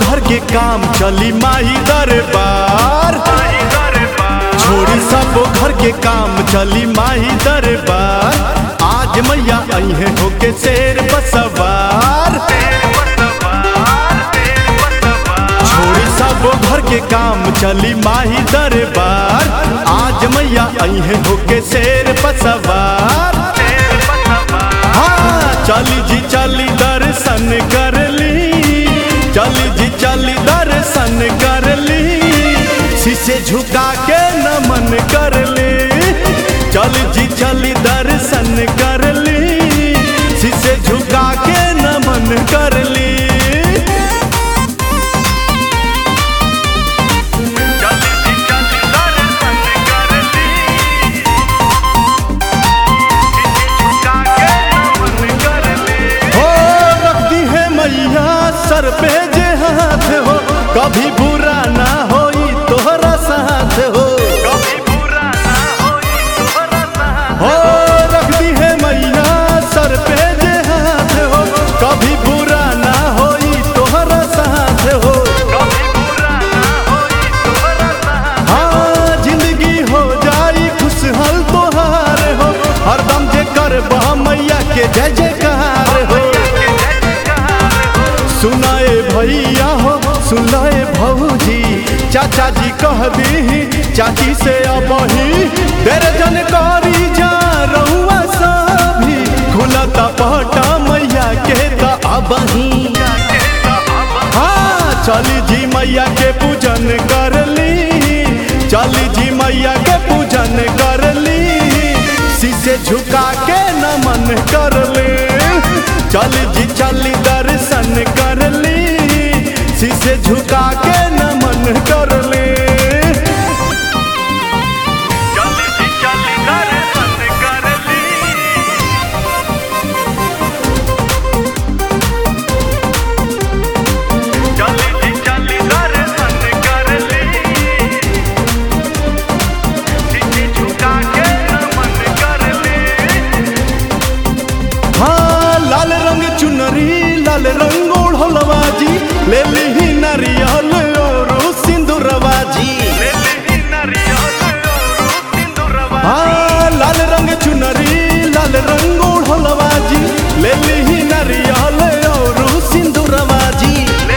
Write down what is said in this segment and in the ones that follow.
घर के काम चली माही दरबार। छोड़ी सब घर के काम चली माही दरबार। आज मैया अइहे होके शेर पर सवार। छोड़ी सब घर के काम चली माही दरबार। आज मैया अइहे होके शेर पर सवार। हाँ चली जी चली दर्शन कर ली, चली जी चली दर्शन कर ली। शीशे झुका के नमन कर ली, चली जी चली दर्शन कर ली। शीशे झुका के नमन कर ली। सर पे जे हाथ हो कभी बुरा ना होई तोहरा साथ हो। कभी बुरा ना होई तोहरा साथ हो। रख दी है मैया सर पे जे हाथ हो कभी बुरा ना होई तोहरा साथ हो। कभी बुरा ना होई तोहरा साथ। हाँ जिंदगी हो जाई खुशहाल तोहार हो। हरदम जे करबा मैया के जय जयकार हो। सुनाए भैया हो सुनाए भौजी, चाचा जी कह दी चाची से अबही। तेरे जानकारी जा रहुआ सभी खुलता पहटा मैया के ता अबही। हाँ चली जी मैया के पूजन कर ली, चली जी मैया के पूजन कर ली। शीशे झुका के नमन कर ले, चली जी चली दर्शन कर ली। शीशे झुका के नमन कर ले, चली जी चली दर्शन कर ली। चली जी चली दर्शन कर ली। शीशे झुका के नमन कर ले। हाँ लाल रंग चुनरी लाल रंग ओढ़लवा जी, ले ली नारियल और सिंदूरवा जी। हाँ लाल रंग चुनरी लाल रंग ओढ़लवा जी, ले ली नारियल और सिंदूरवा जी।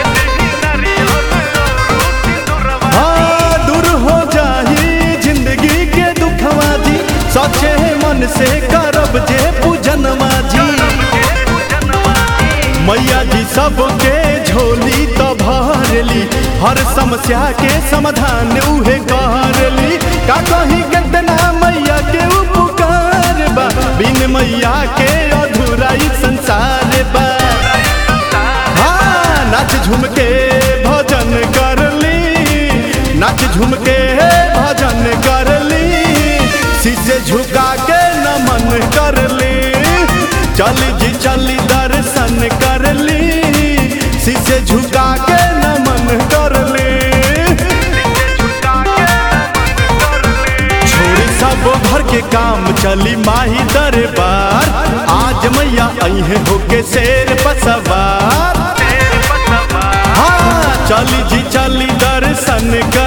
हाँ दूर हो जाही जिंदगी के दुखवा जी, सच्चे मन से करब जे पूजनवा जी। मैया जी सबके झोली तो भरली, हर समस्या के समाधान उहे करली। का कहीं कितना मैया के उपकार बा, बिन मैया के अधूरा ई संसार बा। हाँ नाच झूम के भजन करली, नाच झूम के भजन करली। शीशे झुका के नमन करली, चली जी चली दर्शन कर ली। शीशे झुका के नमन कर ले, छोड़ी सब घर के काम चली माही दरबार। आज मैया अइहे होके शेर पर सवार। हाँ चली जी चली दर्शन कर